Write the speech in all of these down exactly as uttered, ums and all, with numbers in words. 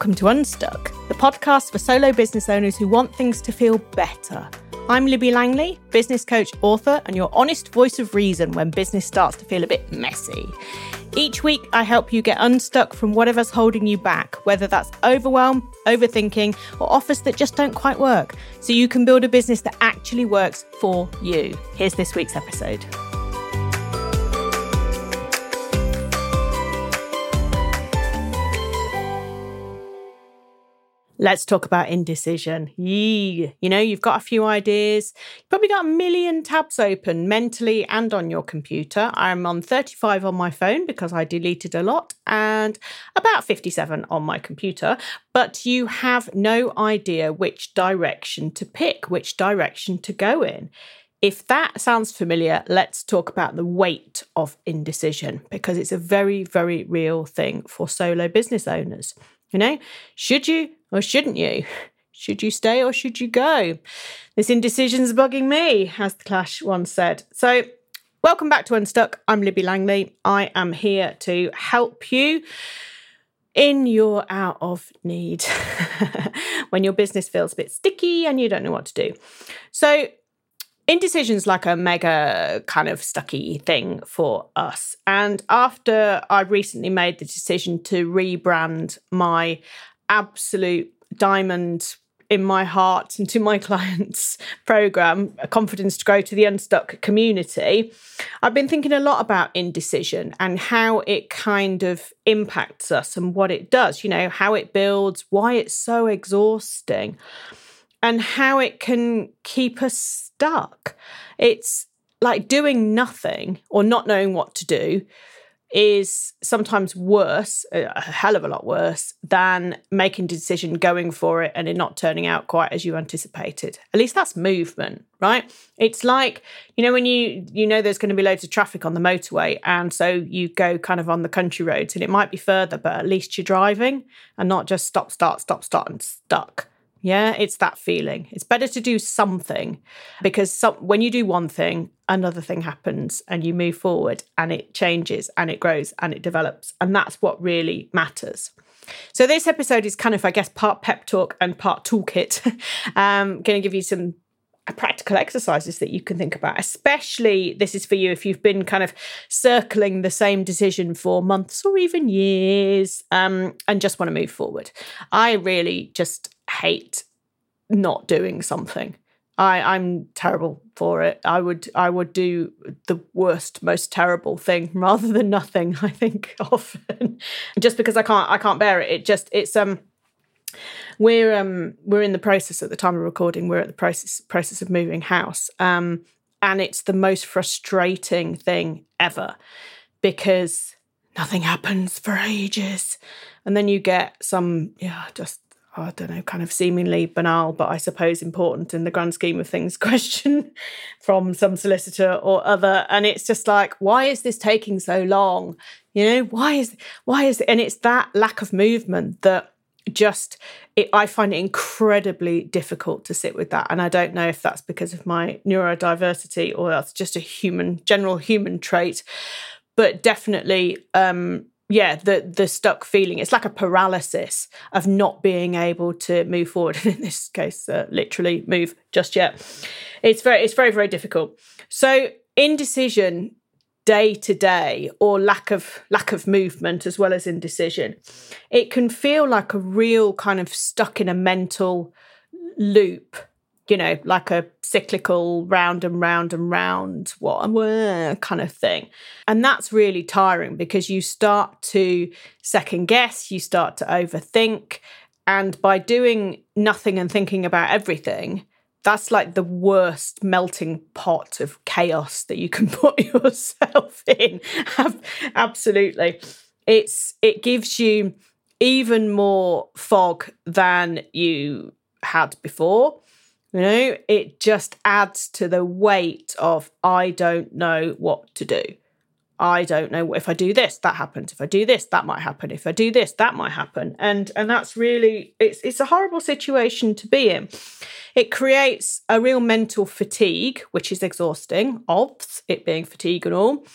welcome to Unstuck, the podcast for solo business owners who want things to feel better. I'm Libby Langley, business coach, author, and your honest voice of reason when business starts to feel a bit messy. Each week, I help you get unstuck from whatever's holding you back, whether that's overwhelm, overthinking, or offers that just don't quite work, so you can build a business that actually works for you. Here's this week's episode. Let's talk about indecision. Yee. You know, you've got a few ideas. You've probably got a million tabs open mentally and on your computer. I'm on thirty-five on my phone because I deleted a lot and about fifty-seven on my computer. But you have no idea which direction to pick, which direction to go in. If that sounds familiar, let's talk about the weight of indecision because it's a very, very real thing for solo business owners. You know, should you or shouldn't you? Should you stay or should you go? This indecision's bugging me, as The Clash once said. So, welcome back to Unstuck. I'm Libby Langley. I am here to help you in your out of need when your business feels a bit sticky and you don't know what to do. So, indecision's like a mega kind of stucky thing for us. And after I recently made the decision to rebrand my absolute diamond in my heart and to my clients program, A Confidence to Grow to the Unstuck community, I've been thinking a lot about indecision and how it kind of impacts us and what it does, you know, how it builds, why it's so exhausting, and how it can keep us stuck. It's like doing nothing or not knowing what to do is sometimes worse, a hell of a lot worse, than making a decision, going for it, and it not turning out quite as you anticipated. At least that's movement, right? It's like, you know, when you you know there's going to be loads of traffic on the motorway, and so you go kind of on the country roads, and it might be further, but at least you're driving and not just stop, start, stop, start, and stuck. Yeah, it's that feeling. It's better to do something because some, when you do one thing, another thing happens and you move forward and it changes and it grows and it develops. And that's what really matters. So this episode is kind of, I guess, part pep talk and part toolkit. I'm going to give you some practical exercises that you can think about, especially this is for you if you've been kind of circling the same decision for months or even years um, and just want to move forward. I really just hate not doing something. I, I'm terrible for it. I would I would do the worst, most terrible thing rather than nothing, I think, often. Just because I can't I can't bear it. It just it's um we're um we're in the process at the time of recording, we're at the process process of moving house. Um and it's the most frustrating thing ever because nothing happens for ages. And then you get some yeah, just I don't know, kind of seemingly banal, but I suppose important in the grand scheme of things question from some solicitor or other. And it's just like, why is this taking so long? You know, why is, why is it? And it's that lack of movement that just, it, I find it incredibly difficult to sit with that. And I don't know if that's because of my neurodiversity or that's just a human, general human trait, but definitely, um, yeah, the the stuck feeling. It's like a paralysis of not being able to move forward. And in this case, uh, literally move just yet. It's very, it's very, very difficult. So indecision day to day or lack of lack of movement as well as indecision, it can feel like a real kind of stuck in a mental loop, you know, like a cyclical round and round and round, what kind of thing. And that's really tiring because you start to second guess, you start to overthink. And by doing nothing and thinking about everything, that's like the worst melting pot of chaos that you can put yourself in. Absolutely. It's it gives you even more fog than you had before. You know, it just adds to the weight of, I don't know what to do. I don't know if I do this, that happens. If I do this, that might happen. If I do this, that might happen. And and that's really, it's it's a horrible situation to be in. It creates a real mental fatigue, which is exhausting, of it being fatigue and all.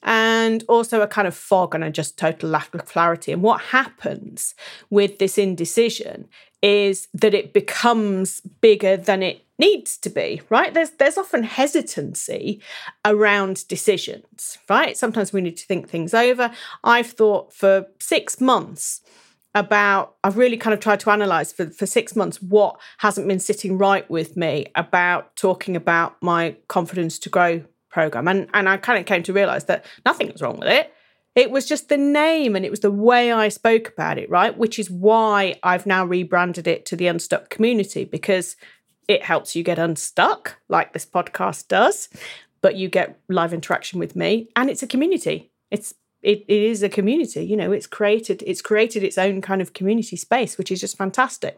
and also a kind of fog and a just total lack of clarity. And what happens with this indecision is that it becomes bigger than it needs to be, right? There's there's often hesitancy around decisions, right? Sometimes we need to think things over. I've thought for six months about, I've really kind of tried to analyse for, for six months what hasn't been sitting right with me about talking about my Confidence to Grow program. And, and I kind of came to realise that nothing was wrong with it. It was just the name and it was the way I spoke about it, right? Which is why I've now rebranded it to the Unstuck Community, because it helps you get unstuck, like this podcast does, but you get live interaction with me, and it's a community. It's it, it is a community, you know, it's created, it's created its own kind of community space, which is just fantastic.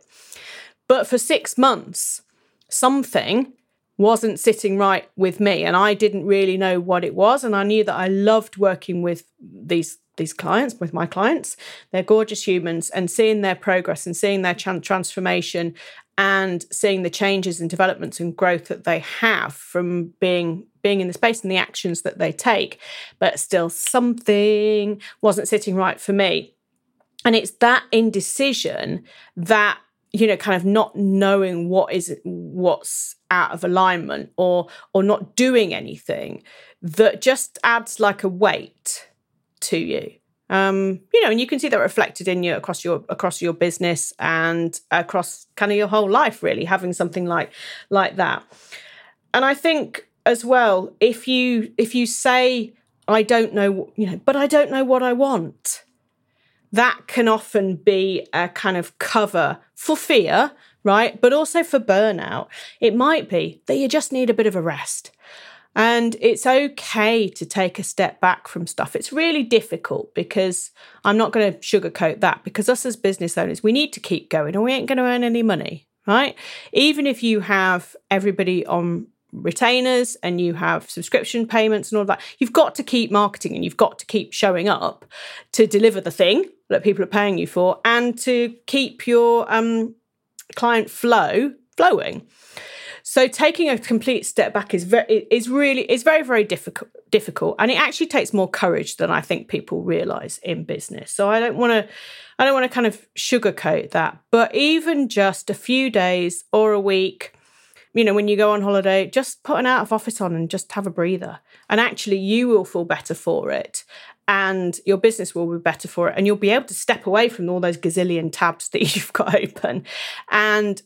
But for six months, something wasn't sitting right with me, and I didn't really know what it was. And I knew that I loved working with these these clients, with my clients. They're gorgeous humans, and seeing their progress and seeing their tran- transformation and seeing the changes and developments and growth that they have from being being in the space and the actions that they take, but still something wasn't sitting right for me. And it's that indecision, that, you know, kind of not knowing what is what's out of alignment, or or not doing anything, that just adds like a weight to you. Um, you know, and you can see that reflected in you across your across your business and across kind of your whole life, really, having something like like that. And I think as well, if you if you say, I don't know, you know, but I don't know what I want, that can often be a kind of cover for fear, right? But also for burnout. It might be that you just need a bit of a rest. And it's okay to take a step back from stuff. It's really difficult, because I'm not going to sugarcoat that, because us as business owners, we need to keep going, or we ain't going to earn any money, right? Even if you have everybody on retainers and you have subscription payments and all that, you've got to keep marketing and you've got to keep showing up to deliver the thing that people are paying you for, and to keep your um, client flow flowing. So taking a complete step back is very, is really, is very, very difficult, difficult. And it actually takes more courage than I think people realise in business. So I don't want to, I don't want to kind of sugarcoat that. But even just a few days or a week, you know, when you go on holiday, just put an out of office on and just have a breather. And actually you will feel better for it. And your business will be better for it. And you'll be able to step away from all those gazillion tabs that you've got open and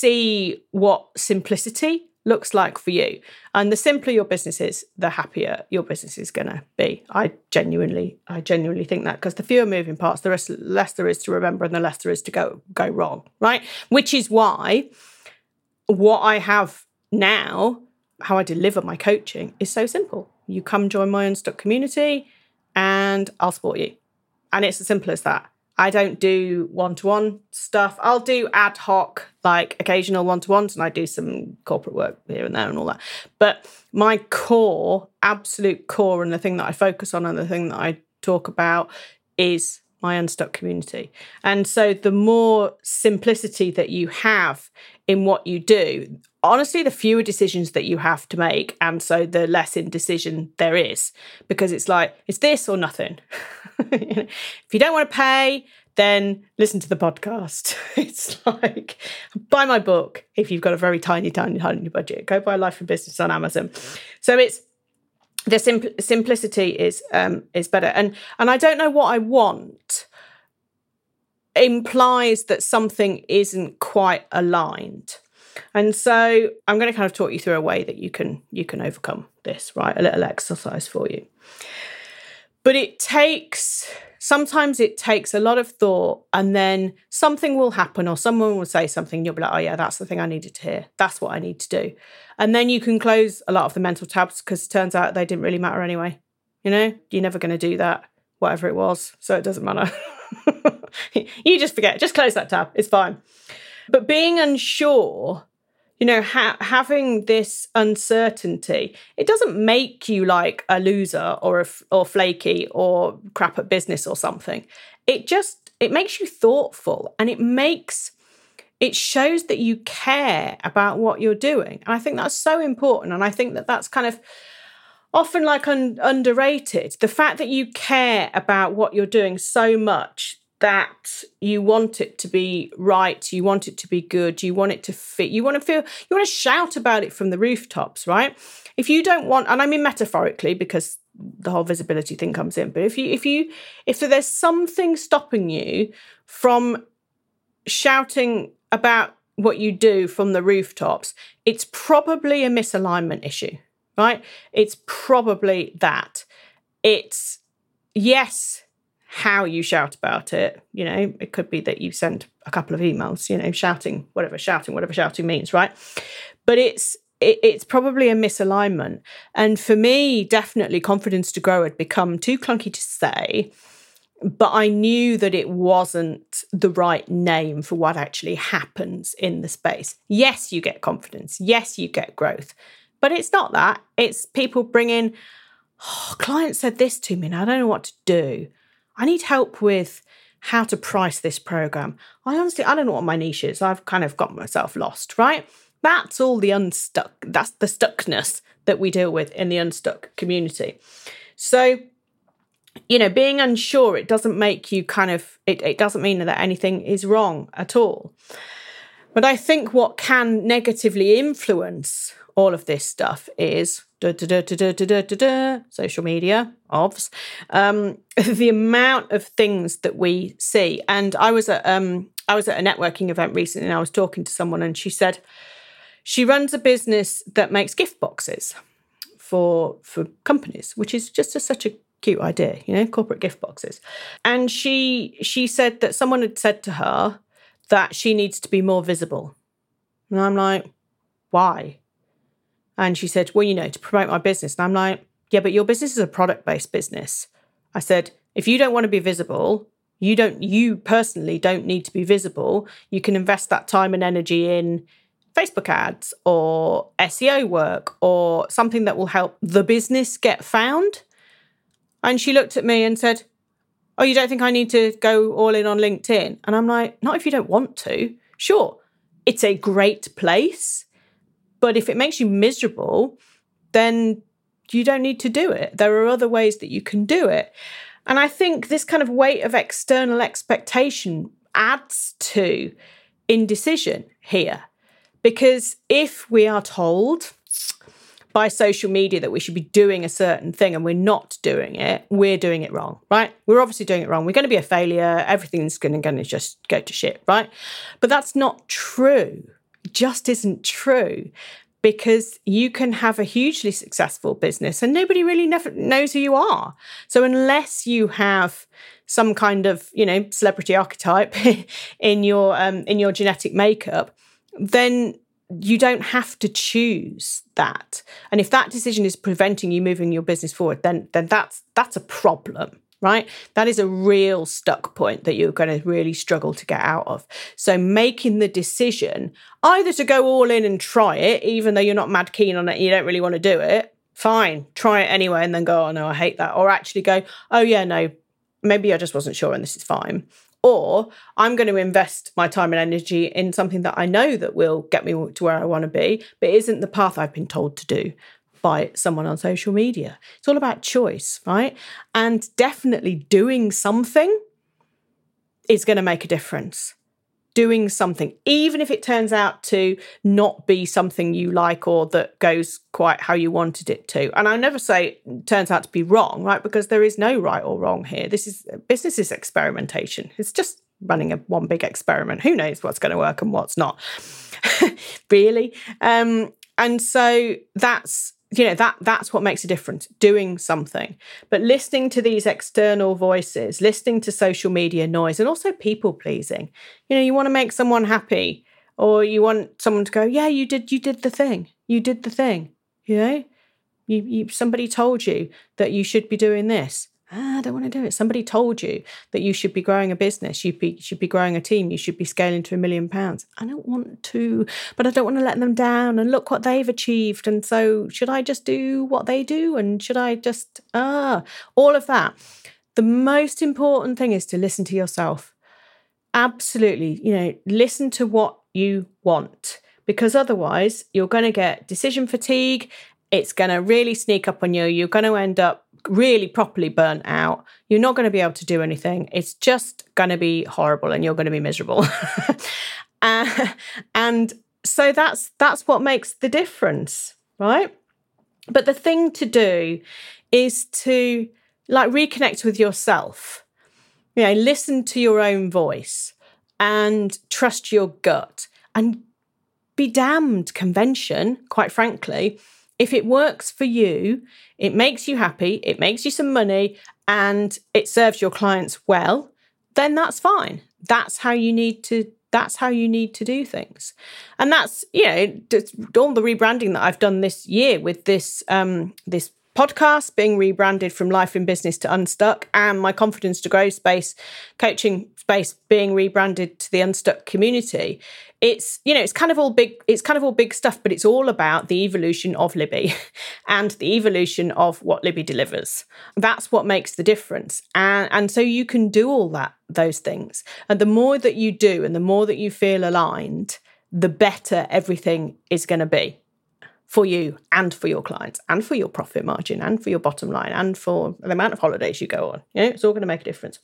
see what simplicity looks like for you. And the simpler your business is, the happier your business is going to be. I genuinely, I genuinely think that, because the fewer moving parts, the rest, less there is to remember, and the less there is to go, go wrong, right? Which is why what I have now, how I deliver my coaching, is so simple. You come join my Unstuck Community, and I'll support you. And it's as simple as that. I don't do one-to-one stuff. I'll do ad hoc, like occasional one-to-ones, and I do some corporate work here and there and all that. But my core, absolute core, and the thing that I focus on and the thing that I talk about is my Unstuck Community. And so the more simplicity that you have in what you do, honestly, the fewer decisions that you have to make. And so the less indecision there is, because it's like, it's this or nothing. If you don't want to pay, then listen to the podcast. It's like, buy my book if you've got a very tiny, tiny, tiny budget. Go buy Life and Business on Amazon. So it's, the sim- simplicity is um, is better. And and I don't know what I want implies that something isn't quite aligned. And so I'm going to kind of talk you through a way that you can you can overcome this, right? A little exercise for you. But it takes, sometimes it takes a lot of thought, and then something will happen, or someone will say something, and you'll be like, oh yeah, that's the thing I needed to hear. That's what I need to do. And then you can close a lot of the mental tabs, because it turns out they didn't really matter anyway. You know, you're never going to do that, whatever it was. So it doesn't matter. You just forget, just close that tab. It's fine. But being unsure, you know, ha- having this uncertainty, it doesn't make you like a loser or a, or flaky or crap at business or something. It just, it makes you thoughtful, and it makes, it shows that you care about what you're doing. And I think that's so important. And I think that that's kind of, often like un- underrated. The fact that you care about what you're doing so much that you want it to be right, you want it to be good, you want it to fit, you want to feel, you want to shout about it from the rooftops, right? If you don't want, and I mean metaphorically because the whole visibility thing comes in, but if you, if you, if there's something stopping you from shouting about what you do from the rooftops, it's probably a misalignment issue, right? It's probably that. It's, yes, how you shout about it. You know, it could be that you send a couple of emails, you know, shouting, whatever, shouting, whatever shouting means, right? But it's, it, it's probably a misalignment. And for me, definitely Confidence to Grow had become too clunky to say, but I knew that it wasn't the right name for what actually happens in the space. Yes, you get confidence. Yes, you get growth, but it's not that. It's people bringing, oh, client said this to me and I don't know what to do. I need help with how to price this program. I honestly, I don't know what my niche is. I've kind of got myself lost, right? That's all the unstuck, that's the stuckness that we deal with in the unstuck community. So, you know, being unsure, it doesn't make you kind of, it, it doesn't mean that anything is wrong at all. But I think what can negatively influence all of this stuff is da, da, da, da, da, da, da, da, social media, obvs, um, the amount of things that we see. And I was at um, I was at a networking event recently, and I was talking to someone, and she said she runs a business that makes gift boxes for for companies, which is just a, such a cute idea, you know, corporate gift boxes. And she she said that someone had said to her that she needs to be more visible. And I'm like, why? And she said, well, you know, to promote my business. And I'm like, yeah, but your business is a product-based business. I said, if you don't want to be visible, you don't, you personally don't need to be visible. You can invest that time and energy in Facebook ads or S E O work or something that will help the business get found. And she looked at me and said, oh, you don't think I need to go all in on LinkedIn? And I'm like, not if you don't want to. Sure, it's a great place. But if it makes you miserable, then you don't need to do it. There are other ways that you can do it. And I think this kind of weight of external expectation adds to indecision here. Because if we are told by social media that we should be doing a certain thing and we're not doing it, we're doing it wrong, right? We're obviously doing it wrong. We're going to be a failure. Everything's going to, going to just go to shit, right? But that's not true. Just isn't true, because you can have a hugely successful business and nobody really never knows who you are. So unless you have some kind of, you know, celebrity archetype in your um, in your genetic makeup, then you don't have to choose that. And if that decision is preventing you moving your business forward, then then that's that's a problem. Right? That is a real stuck point that you're going to really struggle to get out of. So making the decision either to go all in and try it, even though you're not mad keen on it, you don't really want to do it, fine, try it anyway, and then go, oh no, I hate that. Or actually go, oh yeah, no, maybe I just wasn't sure and this is fine. Or I'm going to invest my time and energy in something that I know that will get me to where I want to be, but isn't the path I've been told to do by someone on social media. It's all about choice, right? And definitely doing something is going to make a difference. Doing something, even if it turns out to not be something you like or that goes quite how you wanted it to. And I never say it turns out to be wrong, right? Because there is no right or wrong here. This is business is experimentation. It's just running a one big experiment. Who knows what's going to work and what's not, really? Um, and so that's, you know, that that's what makes a difference, doing something. But listening to these external voices, listening to social media noise, and also people pleasing. You know, you want to make someone happy, or you want someone to go, yeah, you did, you did the thing. You did the thing. You know, you, you somebody told you that you should be doing this. Ah, I don't want to do it. Somebody told you that you should be growing a business. You be, should be growing a team. You should be scaling to a million pounds. I don't want to, but I don't want to let them down. And look what they've achieved. And so should I just do what they do? And should I just, ah, all of that. The most important thing is to listen to yourself. Absolutely. You know, listen to what you want, because otherwise you're going to get decision fatigue. It's going to really sneak up on you. You're going to end up really properly burnt out. You're not going to be able to do anything. It's just going to be horrible and you're going to be miserable. uh, and so that's that's what makes the difference, right? But the thing to do is to like reconnect with yourself. You know, listen to your own voice and trust your gut and be damned convention, quite frankly. If it works for you, it makes you happy, it makes you some money, and it serves your clients well, then that's fine. That's how you need to that's how you need to do things. And that's, you know, all the rebranding that I've done this year with this um, this podcast being rebranded from Life in Business to Unstuck, and my Confidence to Grow space, coaching space being rebranded to the Unstuck community. It's, you know, it's kind of all big, it's kind of all big stuff, but it's all about the evolution of Libby and the evolution of what Libby delivers. That's what makes the difference. And, and so you can do all that, those things. And the more that you do and the more that you feel aligned, the better everything is going to be for you and for your clients and for your profit margin and for your bottom line and for the amount of holidays you go on. You know, it's all going to make a difference.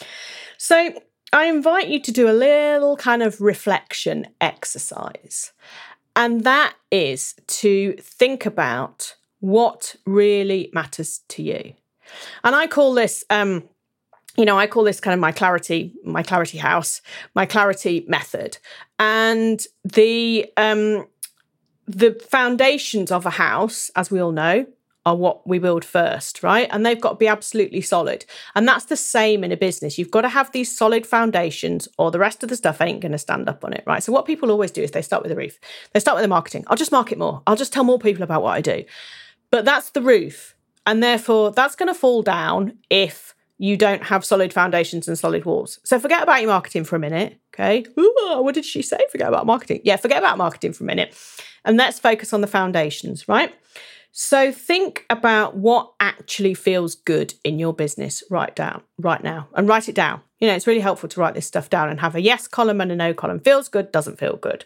So I invite you to do a little kind of reflection exercise. And that is to think about what really matters to you. And I call this, um, you know, I call this kind of my clarity, my clarity house, my clarity method. And the, um, the foundations of a house, as we all know, are what we build first, right? And they've got to be absolutely solid. And that's the same in a business. You've got to have these solid foundations or the rest of the stuff ain't going to stand up on it, right? So what people always do is they start with the roof. They start with the marketing. I'll just market more. I'll just tell more people about what I do. But that's the roof. And therefore, that's going to fall down if you don't have solid foundations and solid walls. So forget about your marketing for a minute, okay? Ooh, what did she say? Forget about marketing. Yeah, forget about marketing for a minute. And let's focus on the foundations, right? So think about what actually feels good in your business right down, right now, and write it down. You know, it's really helpful to write this stuff down and have a yes column and a no column. Feels good, doesn't feel good.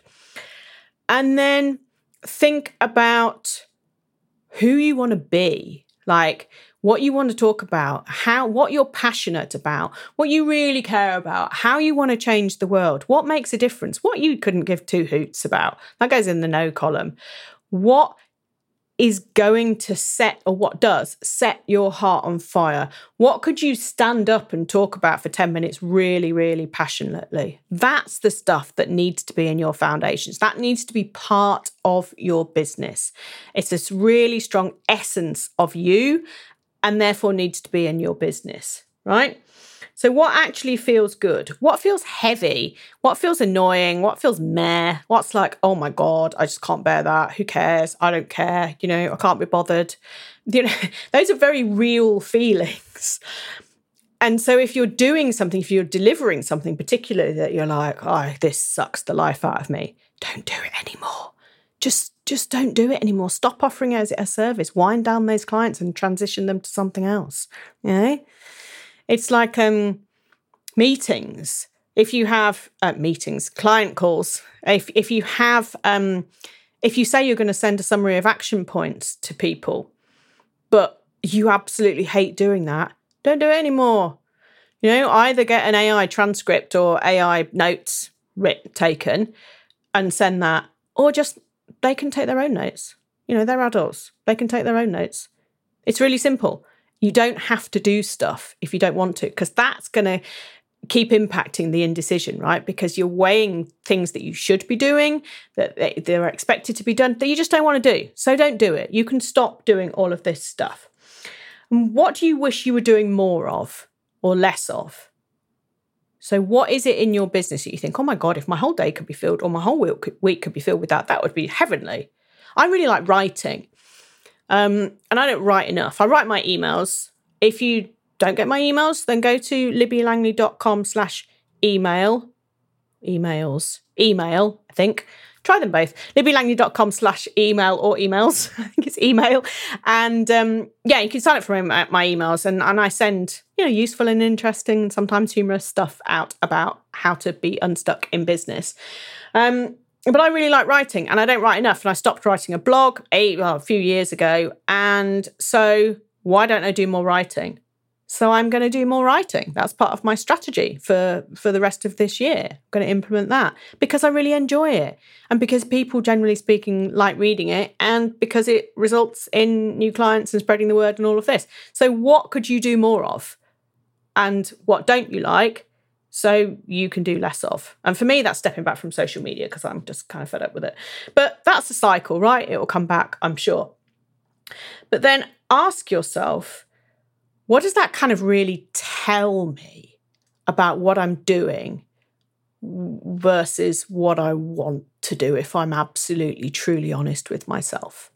And then think about who you want to be, like what you want to talk about, how, what you're passionate about, what you really care about, how you want to change the world, what makes a difference, what you couldn't give two hoots about. That goes in the no column. What is going to set, or what does set your heart on fire? What could you stand up and talk about for ten minutes really, really passionately? That's the stuff that needs to be in your foundations. That needs to be part of your business. It's this really strong essence of you and therefore needs to be in your business, right? So what actually feels good? What feels heavy? What feels annoying? What feels meh? What's like, oh my God, I just can't bear that. Who cares? I don't care. You know, I can't be bothered. You know, those are very real feelings. And so if you're doing something, if you're delivering something particularly that you're like, oh, this sucks the life out of me, don't do it anymore. Just, just don't do it anymore. Stop offering it as a service. Wind down those clients and transition them to something else. You know? It's like um, meetings. If you have uh, meetings, client calls, if if you have, um, if you say you're going to send a summary of action points to people, but you absolutely hate doing that, don't do it anymore. You know, either get an A I transcript or A I notes writ- taken and send that, or just they can take their own notes. You know, they're adults. They can take their own notes. It's really simple. You don't have to do stuff if you don't want to, because that's going to keep impacting the indecision, right? Because you're weighing things that you should be doing, that they're expected to be done, that you just don't want to do. So don't do it. You can stop doing all of this stuff. And what do you wish you were doing more of or less of? So what is it in your business that you think, oh my God, if my whole day could be filled or my whole week could be filled with that, that would be heavenly. I really like writing. Um, and I don't write enough. I write my emails. If you don't get my emails, then go to libbylangley.com slash email. Emails. Email, I think. Try them both. libbylangley.com slash email or emails. I think it's email. And um, yeah, you can sign up for my, my emails. And, and I send, you know, useful and interesting, sometimes humorous stuff out about how to be unstuck in business. Um, but I really like writing, and I don't write enough. And I stopped writing a blog a, well, a few years ago. And so why don't I do more writing? So I'm going to do more writing. That's part of my strategy for, for the rest of this year. I'm going to implement that because I really enjoy it. And because people, generally speaking, like reading it, and because it results in new clients and spreading the word and all of this. So what could you do more of? And what don't you like? So you can do less of. And for me, that's stepping back from social media because I'm just kind of fed up with it. But that's a cycle, right? It will come back, I'm sure. But then ask yourself, what does that kind of really tell me about what I'm doing versus what I want to do, if I'm absolutely, truly honest with myself?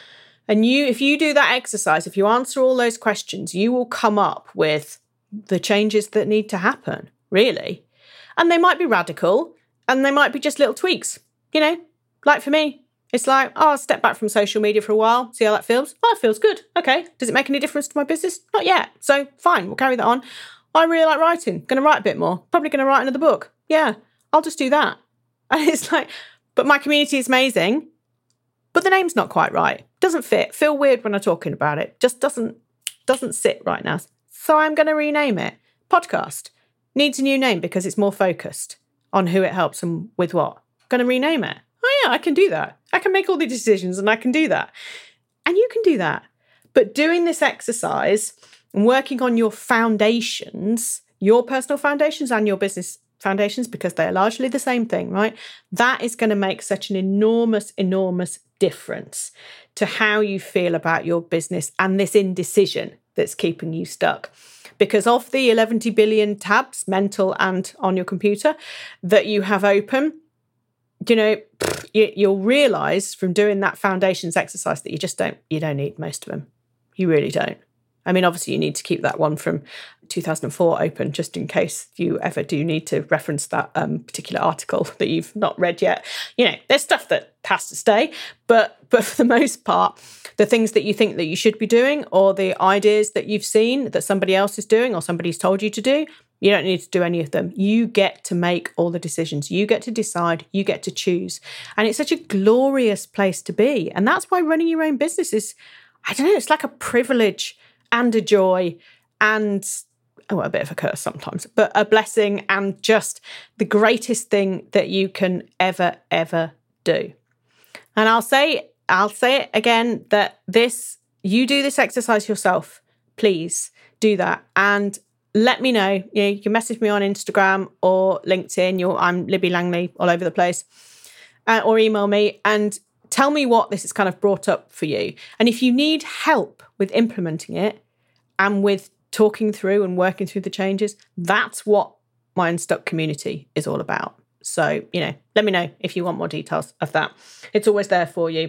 And you, if you do that exercise, if you answer all those questions, you will come up with the changes that need to happen, really. And they might be radical, and they might be just little tweaks, you know, like for me. It's like, oh, I'll step back from social media for a while, see how that feels. Oh, it feels good. Okay. Does it make any difference to my business? Not yet. So fine, we'll carry that on. I really like writing. Going to write a bit more. Probably going to write another book. Yeah, I'll just do that. And it's like, but my community is amazing, but the name's not quite right. Doesn't fit. Feel weird when I'm talking about it. Just doesn't, doesn't sit right now. So I'm going to rename it. Podcast. Needs a new name because it's more focused on who it helps and with what. Going to rename it. Oh yeah, I can do that. I can make all the decisions and I can do that. And you can do that. But doing this exercise and working on your foundations, your personal foundations and your business foundations, because they're largely the same thing, right? That is going to make such an enormous, enormous difference to how you feel about your business and this indecision that's keeping you stuck. Because of the eleven billion tabs, mental and on your computer, that you have open, you know, you'll realise from doing that foundations exercise that you just don't, you don't need most of them. You really don't. I mean, obviously you need to keep that one from two thousand four open just in case you ever do need to reference that um, particular article that you've not read yet. You know, there's stuff that has to stay, but but for the most part, the things that you think that you should be doing or the ideas that you've seen that somebody else is doing or somebody's told you to do, you don't need to do any of them. You get to make all the decisions. You get to decide. You get to choose. And it's such a glorious place to be. And that's why running your own business is, I don't know, it's like a privilege and a joy and, oh, a bit of a curse sometimes, but a blessing and just the greatest thing that you can ever, ever do. And I'll say, I'll say it again, that this, you do this exercise yourself. Please do that. And let me know. You know, you can message me on Instagram or LinkedIn. You're, I'm Libby Langley all over the place. Uh, or email me and tell me what this has kind of brought up for you. And if you need help with implementing it and with talking through and working through the changes, that's what my Unstuck community is all about. So, you know, let me know if you want more details of that. It's always there for you.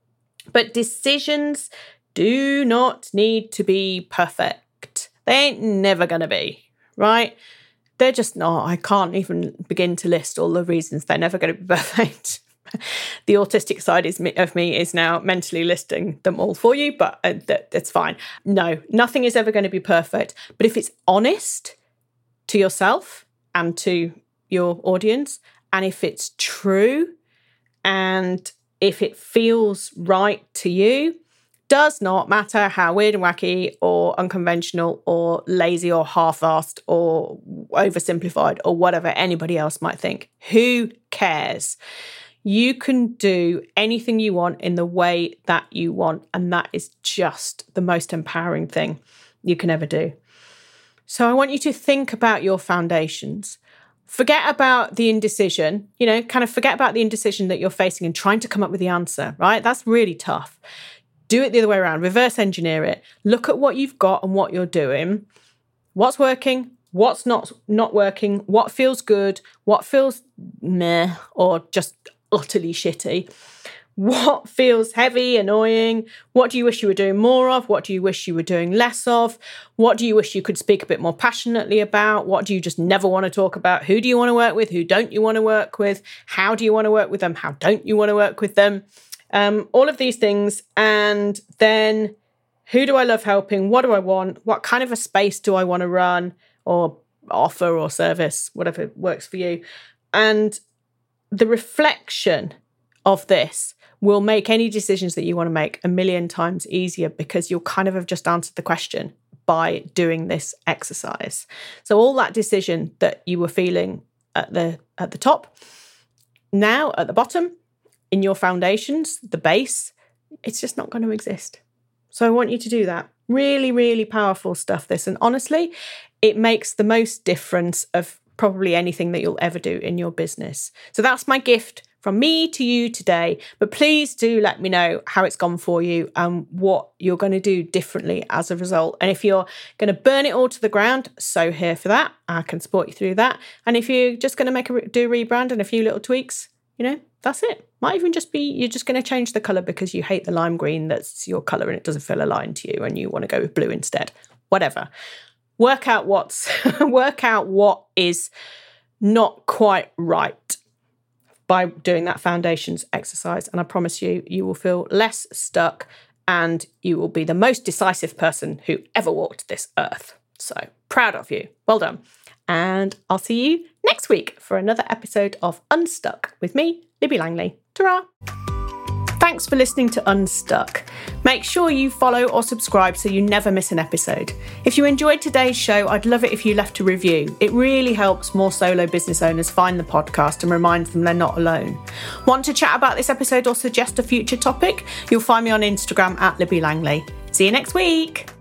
But decisions do not need to be perfect. They ain't never going to be, right? They're just not. I can't even begin to list all the reasons they're never going to be perfect. The autistic side is of me is now mentally listing them all for you, but uh, that, that's fine. No, nothing is ever going to be perfect. But if it's honest to yourself and to your audience, and if it's true, and if it feels right to you, does not matter how weird and wacky or unconventional or lazy or half-assed or oversimplified or whatever anybody else might think. Who cares? You can do anything you want in the way that you want, and that is just the most empowering thing you can ever do. So I want you to think about your foundations. Forget about the indecision, you know, kind of forget about the indecision that you're facing and trying to come up with the answer, right? That's really tough. Do it the other way around. Reverse engineer it. Look at what you've got and what you're doing. What's working? What's not not working? What feels good? What feels meh or just utterly shitty? What feels heavy, annoying? What do you wish you were doing more of? What do you wish you were doing less of? What do you wish you could speak a bit more passionately about? What do you just never want to talk about? Who do you want to work with? Who don't you want to work with? How do you want to work with them? How don't you want to work with them? Um, all of these things. And then who do I love helping? What do I want? What kind of a space do I want to run or offer or service, whatever works for you? And the reflection of this will make any decisions that you want to make a million times easier, because you'll kind of have just answered the question by doing this exercise. So all that decision that you were feeling at the at the top, now at the bottom, in your foundations, the base, it's just not going to exist. So I want you to do that. Really, really powerful stuff, this. And honestly, it makes the most difference of probably anything that you'll ever do in your business. So that's my gift from me to you today. But please do let me know how it's gone for you and what you're going to do differently as a result. And if you're going to burn it all to the ground, so here for that. I can support you through that. And if you're just going to make a do a rebrand and a few little tweaks, you know, that's it. Might even just be you're just going to change the colour because you hate the lime green that's your colour and it doesn't feel aligned to you and you want to go with blue instead. Whatever. Work out what's work out what is not quite right by doing that foundations exercise. And I promise you, you will feel less stuck and you will be the most decisive person who ever walked this earth. So proud of you. Well done. And I'll see you next week for another episode of Unstuck with me, Libby Langley. Ta-ra! Thanks for listening to Unstuck. Make sure you follow or subscribe so you never miss an episode. If you enjoyed today's show, I'd love it if you left a review. It really helps more solo business owners find the podcast and reminds them they're not alone. Want to chat about this episode or suggest a future topic? You'll find me on Instagram at Libby Langley. See you next week.